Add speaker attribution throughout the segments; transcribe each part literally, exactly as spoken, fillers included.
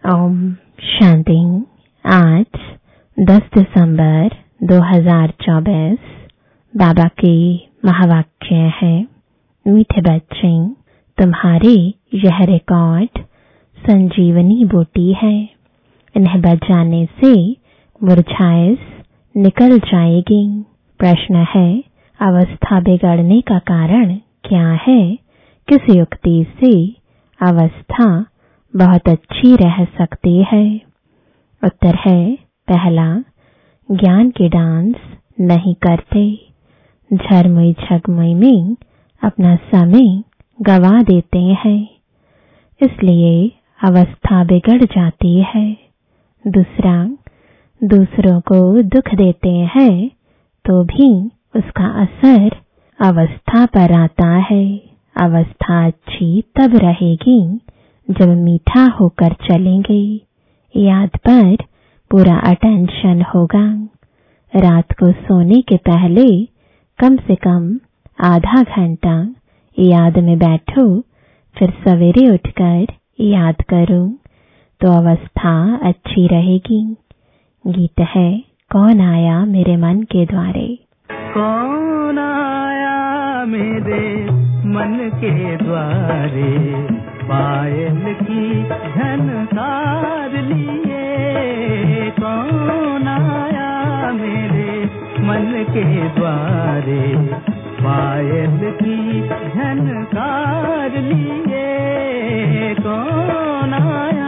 Speaker 1: ओम शांति। आज दस दिसंबर दो हज़ार चौबीस बाबा के महावाक्य है, मीठे बच्चे, तुम्हारे यह रिकॉर्ड संजीवनी बूटी है। इन्हें बजाने से मुरझाइश निकल जाएगी। प्रश्न है, अवस्था बिगड़ने का कारण क्या है? किस युक्ति से अवस्था बहुत अच्छी रह सकती है? उत्तर है, पहला, ज्ञान के डांस नहीं करते, झरमुई झगमुई में अपना समय गवा देते हैं, इसलिए अवस्था बिगड़ जाती है। दूसरा, दूसरों को दुख देते हैं तो भी उसका असर अवस्था पर आता है। अवस्था अच्छी तब रहेगी जब मीठा होकर चलेंगे, याद पर पूरा अटेंशन होगा। रात को सोने के पहले कम से कम आधा घंटा याद में बैठो, फिर सवेरे उठकर याद करो तो अवस्था अच्छी रहेगी। गीत है, कौन आया मेरे मन के द्वारे।
Speaker 2: कौन आया मेरे मन के द्वारे, पायल की झनकार लिए। कौन आया मेरे मन के द्वारे, पायल की झनकार लिए। कौन आया।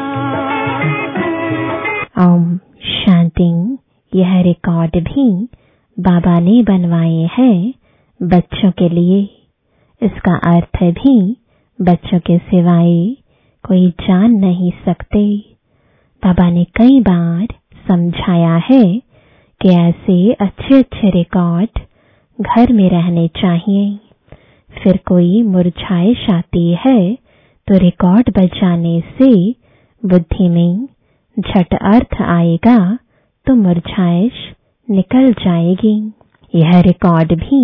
Speaker 1: ओम शांति। यह रिकॉर्ड भी बाबा ने बनवाए हैं बच्चों के लिए। इसका अर्थ भी बच्चों के सिवाय कोई जान नहीं सकते। बाबा ने कई बार समझाया है कि ऐसे अच्छे अच्छे रिकॉर्ड घर में रहने चाहिए। फिर कोई मुरझाइश आती है तो रिकॉर्ड बजाने से बुद्धि में झट अर्थ आएगा तो मुरझाइश निकल जाएगी। यह रिकॉर्ड भी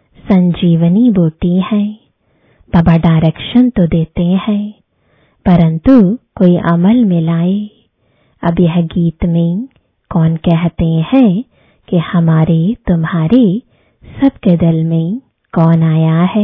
Speaker 1: संजीवनी बूटी है। बाबा डायरेक्शन तो देते हैं, परंतु कोई अमल में लाए। अब यह गीत में कौन कहते हैं कि हमारे तुम्हारे सबके दिल में कौन आया है,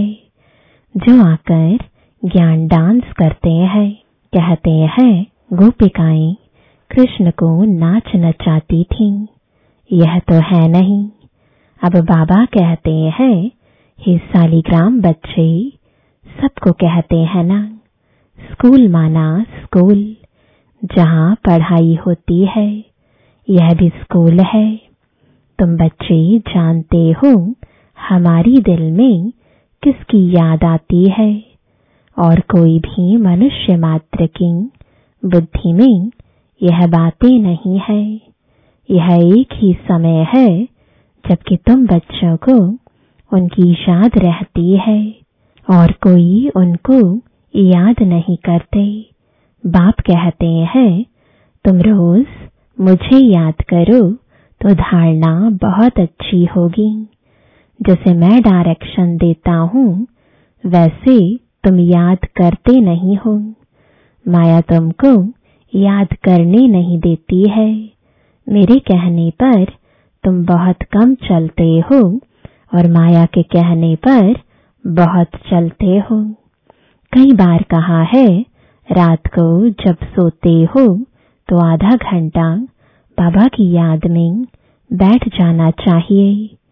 Speaker 1: जो आकर ज्ञान डांस करते हैं। कहते हैं, गोपिकाएं कृष्ण को नाच नचाती थीं। यह तो है नहीं। अब बाबा कहते हैं, हे सालीग्राम बच्चे, सबको कहते हैं ना, स्कूल माना स्कूल, जहां पढ़ाई होती है, यह भी स्कूल है। तुम बच्चे जानते हो हमारी दिल में किसकी याद आती है, और कोई भी मनुष्य मात्र की बुद्धि में यह बातें नहीं है। यह एक ही समय है जबकि तुम बच्चों को उनकी याद रहती है और कोई उनको याद नहीं करते। बाप कहते हैं, तुम रोज मुझे याद करो तो धारणा बहुत अच्छी होगी। जैसे मैं डायरेक्शन देता हूँ वैसे तुम याद करते नहीं हो। माया तुमको याद करने नहीं देती है। मेरे कहने पर तुम बहुत कम चलते हो और माया के कहने पर बहुत चलते हो। कई बार कहा है, रात को जब सोते हो तो आधा घंटा बाबा की याद में बैठ जाना चाहिए।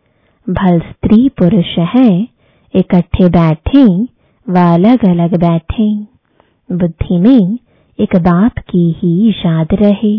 Speaker 1: भल स्त्री पुरुष है, इकट्ठे बैठे व अलग अलग बैठे, बुद्धि में एक बाप की ही याद रहे,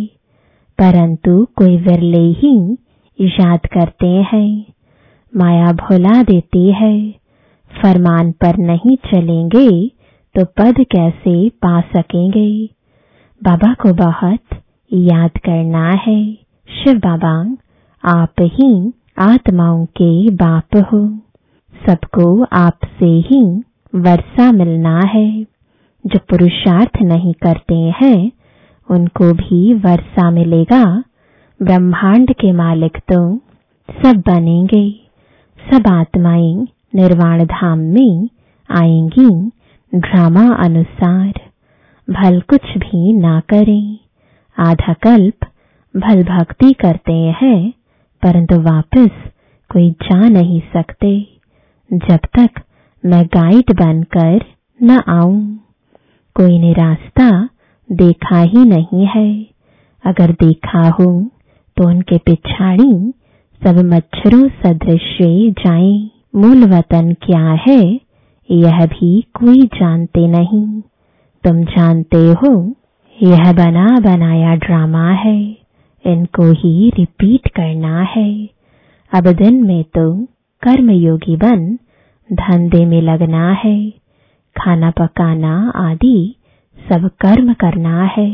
Speaker 1: परंतु कोई विरले ही याद करते हैं। माया भुला देती है। फरमान पर नहीं चलेंगे तो पद कैसे पा सकेंगे। बाबा को बहुत याद करना है। शिव बाबा, आप ही आत्माओं के बाप हो। सबको आपसे ही वर्षा मिलना है। जो पुरुषार्थ नहीं करते हैं उनको भी वर्षा मिलेगा। ब्रह्मांड के मालिक तो सब बनेंगे। सब आत्माएं निर्वाण धाम में आएंगी ड्रामा अनुसार। भल कुछ भी ना करें, आधा कल्प भल भक्ति करते हैं, परंतु वापस कोई जा नहीं सकते जब तक मैं गाइड बनकर न आऊं। कोई ने रास्ता देखा ही नहीं है, अगर देखा हो तो उनके पिछाड़ी सब मच्छरों सदृश जाएं। मूल वतन क्या है यह भी कोई जानते नहीं। तुम जानते हो यह बना बनाया ड्रामा है, इनको ही रिपीट करना है। अब दिन में तो कर्मयोगी बन धंधे में लगना है, खाना पकाना आदि सब कर्म करना है।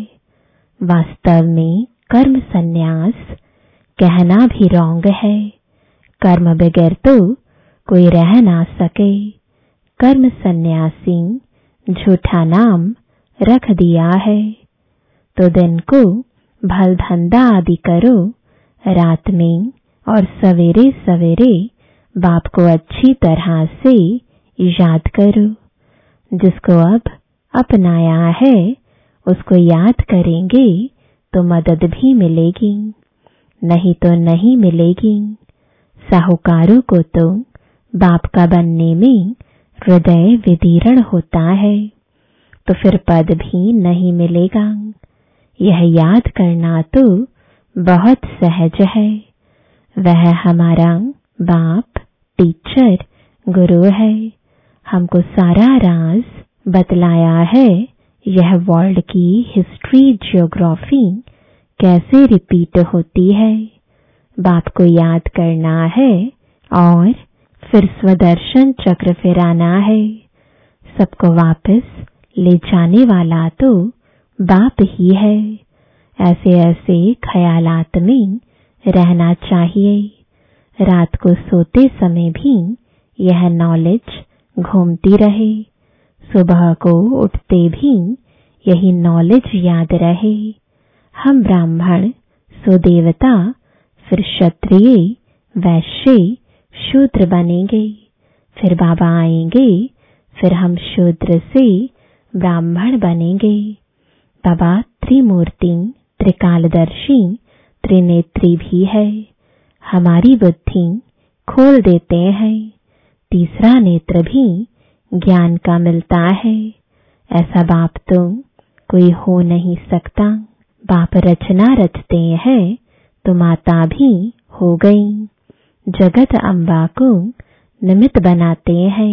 Speaker 1: वास्तव में कर्म संन्यास कहना भी रॉन्ग है। कर्म बगैर तो कोई रह ना सके। कर्म सन्यासी झूठा नाम रख दिया है। तो दिन को भल धंधा आदि करो, रात में और सवेरे सवेरे बाप को अच्छी तरह से याद करो। जिसको अब अपनाया है उसको याद करेंगे तो मदद भी मिलेगी, नहीं तो नहीं मिलेगी। साहूकारों को तो बाप का बनने में हृदय विदीर्ण होता है, तो फिर पद भी नहीं मिलेगा। यह याद करना तो बहुत सहज है। वह हमारा बाप, टीचर, गुरु है। हमको सारा राज बतलाया है। यह वर्ल्ड की हिस्ट्री, ज्योग्राफी कैसे रिपीट होती है। बाप को याद करना है और फिर स्वदर्शन चक्र फिराना है। सबको वापस ले जाने वाला तो बाप ही है। ऐसे ऐसे ख्यालात में रहना चाहिए। रात को सोते समय भी यह नॉलेज घूमती रहे, सुबह को उठते भी यही नॉलेज याद रहे। हम ब्राह्मण, सो देवता, फिर क्षत्रिय, वैश्य, शूद्र बनेंगे। फिर बाबा आएंगे, फिर हम शूद्र से ब्राह्मण बनेंगे। बाबा त्रिमूर्ति, त्रिकालदर्शी, त्रिनेत्री भी है। हमारी बुद्धि खोल देते हैं। तीसरा नेत्र भी ज्ञान का मिलता है। ऐसा बाप तो कोई हो नहीं सकता। बाप रचना रचते हैं तो माता भी हो गई। जगत अम्बा को निमित्त बनाते हैं।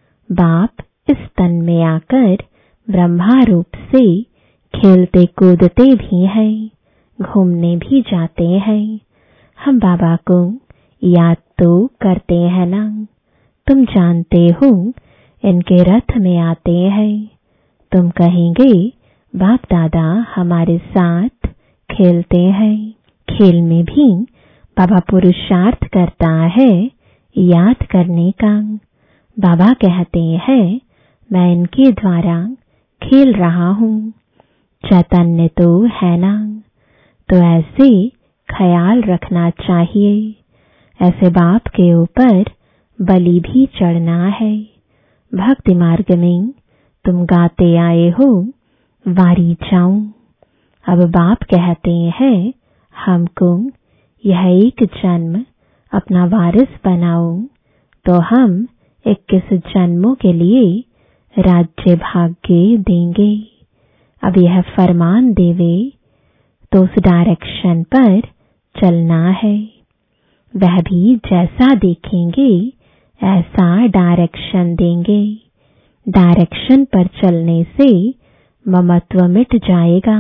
Speaker 1: बाप इस तन में आकर ब्रह्मा रूप से खेलते कूदते भी हैं, घूमने भी जाते हैं। हम बाबा को याद तो करते हैं ना। तुम जानते हो इनके रथ में आते हैं। तुम कहेंगे बाप दादा हमारे साथ खेलते हैं। खेल में भी बाबा पुरुषार्थ करता है याद करने का। बाबा कहते हैं मैं इनके द्वारा खेल रहा हूँ। चैतन्य तो है ना, तो ऐसे ख्याल रखना चाहिए। ऐसे बाप के ऊपर बलि भी चढ़ना है। भक्ति मार्ग में तुम गाते आए हो वारी जाऊं। अब बाप कहते हैं हमको यह एक जन्म अपना वारिस बनाओ, तो हम इक्कीस जन्मों के लिए राज्य भाग्य देंगे। अब यह फरमान देवे तो उस डायरेक्शन पर चलना है। वह भी जैसा देखेंगे ऐसा डायरेक्शन देंगे। डायरेक्शन पर चलने से ममत्व मिट जाएगा,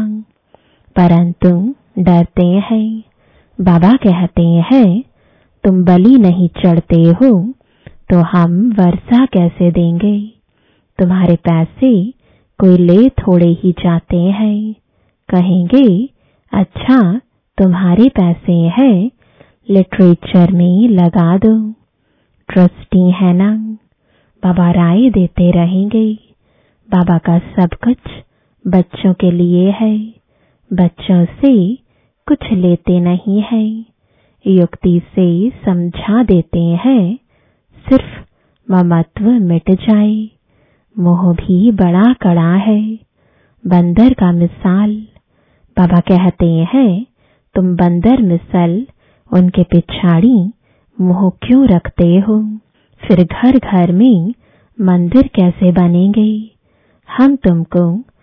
Speaker 1: परंतु डरते हैं। बाबा कहते हैं तुम बलि नहीं चढ़ते हो तो हम वर्षा कैसे देंगे। तुम्हारे पैसे कोई ले थोड़े ही जाते हैं। कहेंगे अच्छा तुम्हारे पैसे हैं, लिटरेचर में लगा दो। ट्रस्टी है ना। बाबा राय देते रहेंगे। बाबा का सब कुछ बच्चों के लिए है। बच्चों से कुछ लेते नहीं है। युक्ति से समझा देते हैं, सिर्फ ममत्व मिट जाए। मोह भी बड़ा कड़ा है, बंदर का मिसाल। बाबा कहते हैं, तुम बंदर मिसल उनके पिछाड़ी मुंह क्यों रखते हो? फिर घर घर में मंदिर कैसे बनेंगे? हम तुमको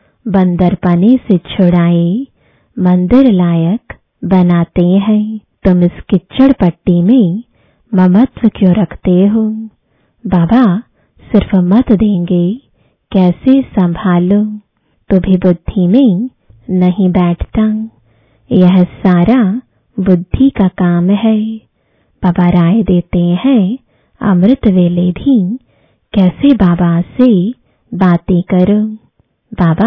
Speaker 1: बंदरपने से छुड़ाए मंदिर लायक बनाते हैं। तुम इस किच्चड़ पट्टी में ममत्व क्यों रखते हो? बाबा सिर्फ मत देंगे, कैसे संभालो? तो भी बुद्धि में नहीं बैठता। यह सारा बुद्धि का काम है। बाबा राय देते हैं, अमृत वेले भी कैसे बाबा से बातें करो। बाबा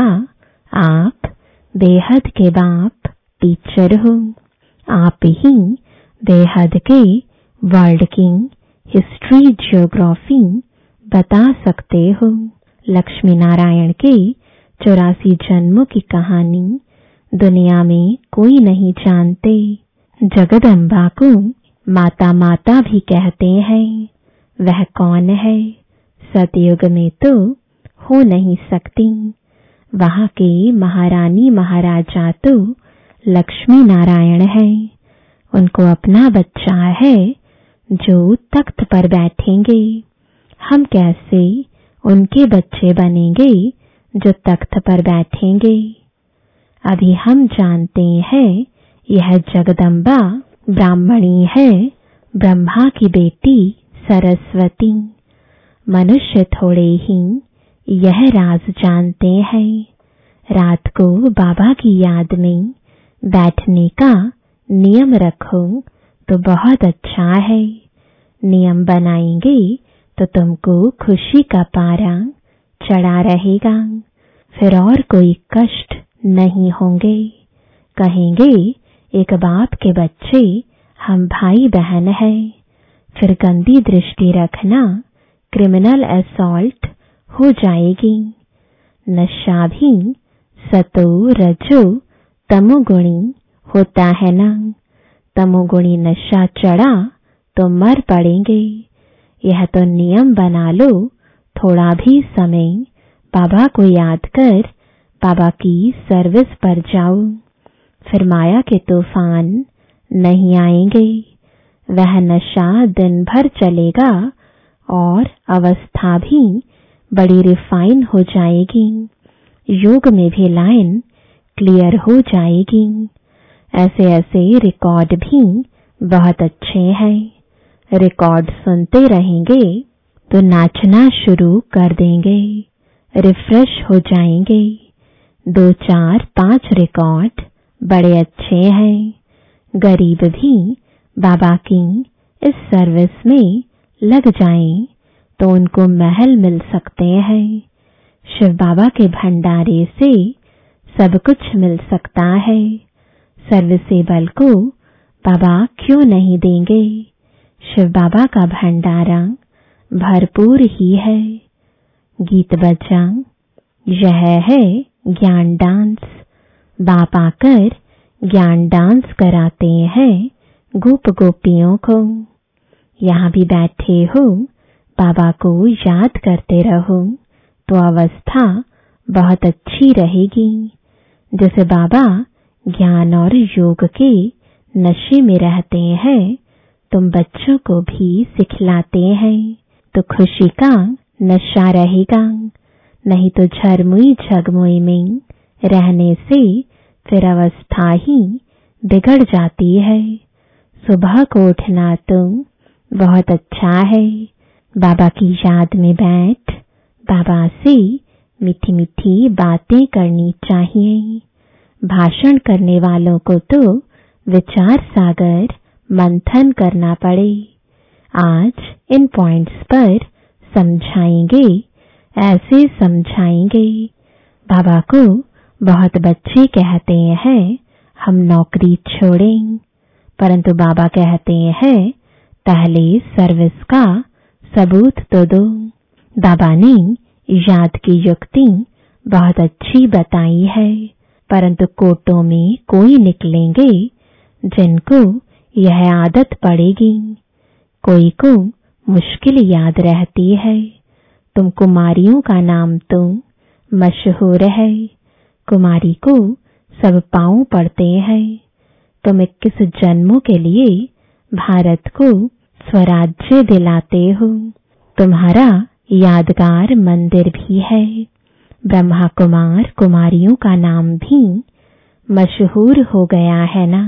Speaker 1: आप बेहद के बाप टीचर हो। आप ही बेहद के वर्ल्ड की हिस्ट्री ज्योग्राफी बता सकते हो। लक्ष्मी नारायण के चौरासी जन्मों की कहानी दुनिया में कोई नहीं जानते। जगदम्बा को माता माता भी कहते हैं। वह कौन है? सतयुग में तो हो नहीं सकती। वहां के महारानी महाराजा तो लक्ष्मी नारायण है। उनको अपना बच्चा है जो तख्त पर बैठेंगे। हम कैसे उनके बच्चे बनेंगे जो तख्त पर बैठेंगे? अभी हम जानते हैं यह जगदम्बा ब्राह्मणी है, ब्रह्मा की बेटी सरस्वती। मनुष्य थोड़े ही यह राज जानते हैं। रात को बाबा की याद में बैठने का नियम रखो तो बहुत अच्छा है। नियम बनाएंगे तो तुमको खुशी का पारा चढ़ा रहेगा। फिर और कोई कष्ट नहीं होंगे। कहेंगे एक बाप के बच्चे हम भाई बहन हैं। फिर गंदी दृष्टि रखना क्रिमिनल असॉल्ट हो जाएगी। नशा भी सतो रजो तमोगुणी होता है ना। तमोगुणी नशा चढ़ा तो मर पड़ेंगे। यह तो नियम बना लो, थोड़ा भी समय बाबा को याद कर बाबा की सर्विस पर जाओ। फिर माया के तूफान नहीं आएंगे। वह नशा दिन भर चलेगा और अवस्था भी बड़ी रिफाइन हो जाएगी। योग में भी लाइन क्लियर हो जाएगी। ऐसे ऐसे रिकॉर्ड भी बहुत अच्छे हैं। रिकॉर्ड सुनते रहेंगे तो नाचना शुरू कर देंगे, रिफ्रेश हो जाएंगे। दो चार पांच रिकॉर्ड बड़े अच्छे हैं। गरीब भी बाबा की इस सर्विस में लग जाएं तो उनको महल मिल सकते हैं। शिव बाबा के भंडारे से सब कुछ मिल सकता है। सर्विसेबल को बाबा क्यों नहीं देंगे? शिव बाबा का भंडारा भरपूर ही है। गीत बजा, यह है ज्ञान डांस। बाप आकर ज्ञान डांस कराते हैं गोप गोपियों को। यहाँ भी बैठे हो, बाबा को याद करते रहो तो अवस्था बहुत अच्छी रहेगी। जैसे बाबा ज्ञान और योग के नशे में रहते हैं, तुम बच्चों को भी सिखलाते हैं तो खुशी का नशा रहेगा। नहीं तो झरमुई झगमुई में रहने से फिर अवस्था ही बिगड़ जाती है। सुबह को उठना तो बहुत अच्छा है। बाबा की याद में बैठ बाबा से मीठी मीठी बातें करनी चाहिए। भाषण करने वालों को तो विचार सागर मंथन करना पड़े। आज इन पॉइंट्स पर समझाएंगे, ऐसे समझाएंगे। बाबा को बहुत बच्चे कहते हैं हम नौकरी छोड़ें, परंतु बाबा कहते हैं पहले सर्विस का सबूत तो दो। बाबा ने याद की युक्ति बहुत अच्छी बताई है, परंतु कोटों में कोई निकलेंगे जिनको यह आदत पड़ेगी। कोई को मुश्किल याद रहती है। तुम कुमारियों का नाम तो मशहूर है। कुमारी को सब पांव पड़ते हैं। तुम इक्कीस जन्मों के लिए भारत को स्वराज्य दिलाते हो। तुम्हारा यादगार मंदिर भी है। ब्रह्मा कुमार कुमारियों का नाम भी मशहूर हो गया है ना।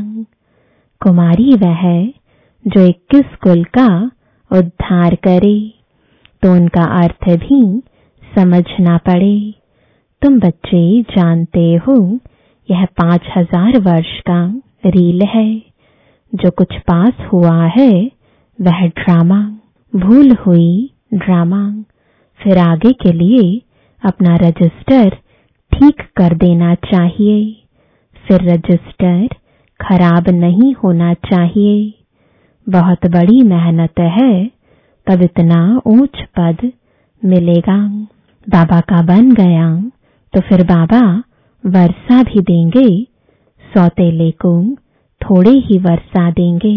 Speaker 1: कुमारी वह है जो इक्कीस कुल का उद्धार करे, तो उनका अर्थ भी समझना पड़े। तुम बच्चे जानते हो यह पांच हजार वर्ष का रील है। जो कुछ पास हुआ है वह ड्रामा, भूल हुई ड्रामा। फिर आगे के लिए अपना रजिस्टर ठीक कर देना चाहिए। फिर रजिस्टर खराब नहीं होना चाहिए। बहुत बड़ी मेहनत है तब इतना ऊंच पद मिलेगा। बाबा का बन गया तो फिर बाबा वर्षा भी देंगे। सौतेले को थोड़े ही वर्षा देंगे।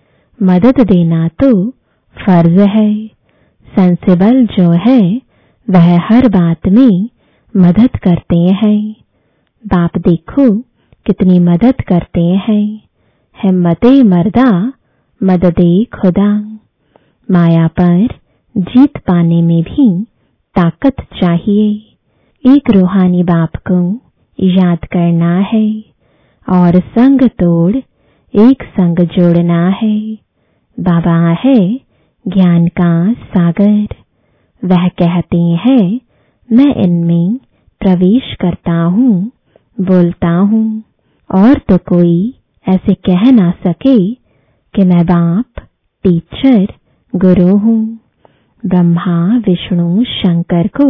Speaker 1: मदद देना तो फर्ज है। सेंसिबल जो है वह हर बात में मदद करते हैं। बाप देखो कितनी मदद करते हैं। हिम्मते मर्दा मददे खुदा। माया पर जीत पाने में भी ताकत चाहिए। एक रूहानी बाप को याद करना है और संग तोड़ एक संग जोड़ना है। बाबा है ज्ञान का सागर। वह कहते हैं मैं इनमें प्रवेश करता हूँ, बोलता हूँ, और तो कोई ऐसे कह ना सके कि मैं बाप, टीचर, गुरु हूँ। ब्रह्मा विष्णु शंकर को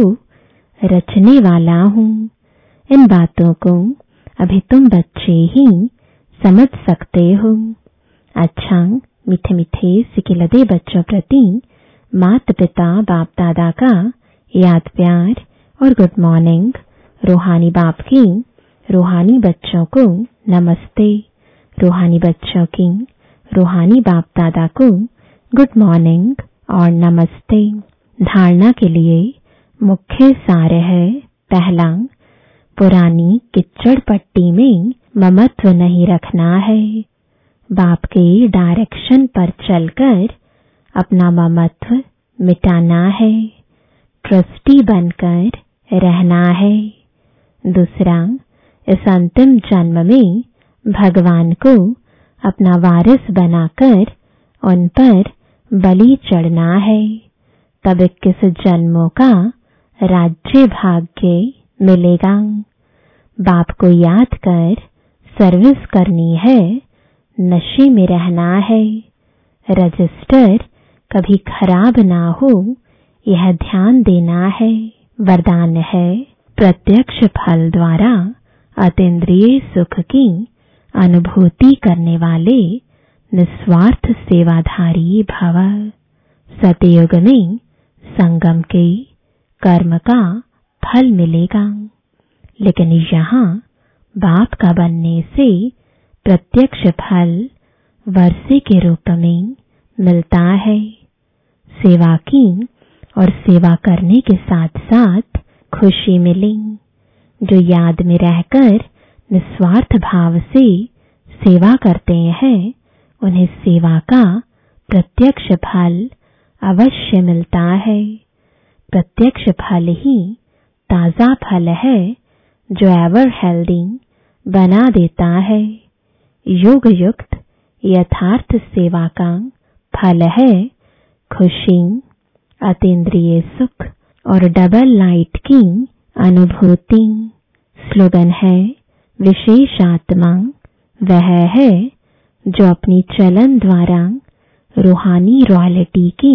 Speaker 1: रचने वाला हूँ। इन बातों को अभी तुम बच्चे ही समझ सकते हो। अच्छा, मीठे मीठे सिकिलदे बच्चों प्रति माता पिता बाप दादा का याद प्यार और गुड मॉर्निंग। रूहानी बाप की रूहानी बच्चों को नमस्ते। रूहानी बच्चों की रूहानी बाप दादा को गुड मॉर्निंग और नमस्ते। धारणा के लिए मुख्य सार है। पहला, पुरानी किच्चड़ पट्टी में ममत्व नहीं रखना है। बाप के डायरेक्शन पर चलकर अपना ममत्व मिटाना है। ट्रस्टी बनकर रहना है। दूसरा, इस अंतिम जन्म में भगवान को अपना वारिस बनाकर उन पर बलि चढ़ना है। तब इक्कीस जन्मों का राज्य भाग्य मिलेगा। बाप को याद कर सर्विस करनी है, नशे में रहना है। रजिस्टर कभी खराब ना हो यह ध्यान देना है। वरदान है प्रत्यक्ष फल द्वारा अतीन्द्रिय सुख की अनुभूति करने वाले निस्वार्थ सेवाधारी भव। सतयुग में संगम के कर्म का फल मिलेगा, लेकिन यहाँ बाप का बनने से प्रत्यक्ष फल वर्षे के रूप में मिलता है। सेवा की और सेवा करने के साथ साथ खुशी मिली। जो याद में रहकर निस्वार्थ भाव से सेवा करते हैं उन्हें सेवा का प्रत्यक्ष फल अवश्य मिलता है। प्रत्यक्ष फल ही ताजा फल है जो एवर हेल्दी बना देता है। योग युक्त यथार्थ सेवा का फल है खुशी, अतीन्द्रिय सुख और डबल लाइट की अनुभूति। स्लोगन है विशेष आत्मा वह है जो अपनी चलन द्वारा रूहानी रॉयल्टी की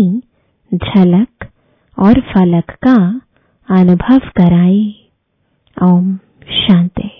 Speaker 1: झलक और फलक का अनुभव कराए। ओम शांति।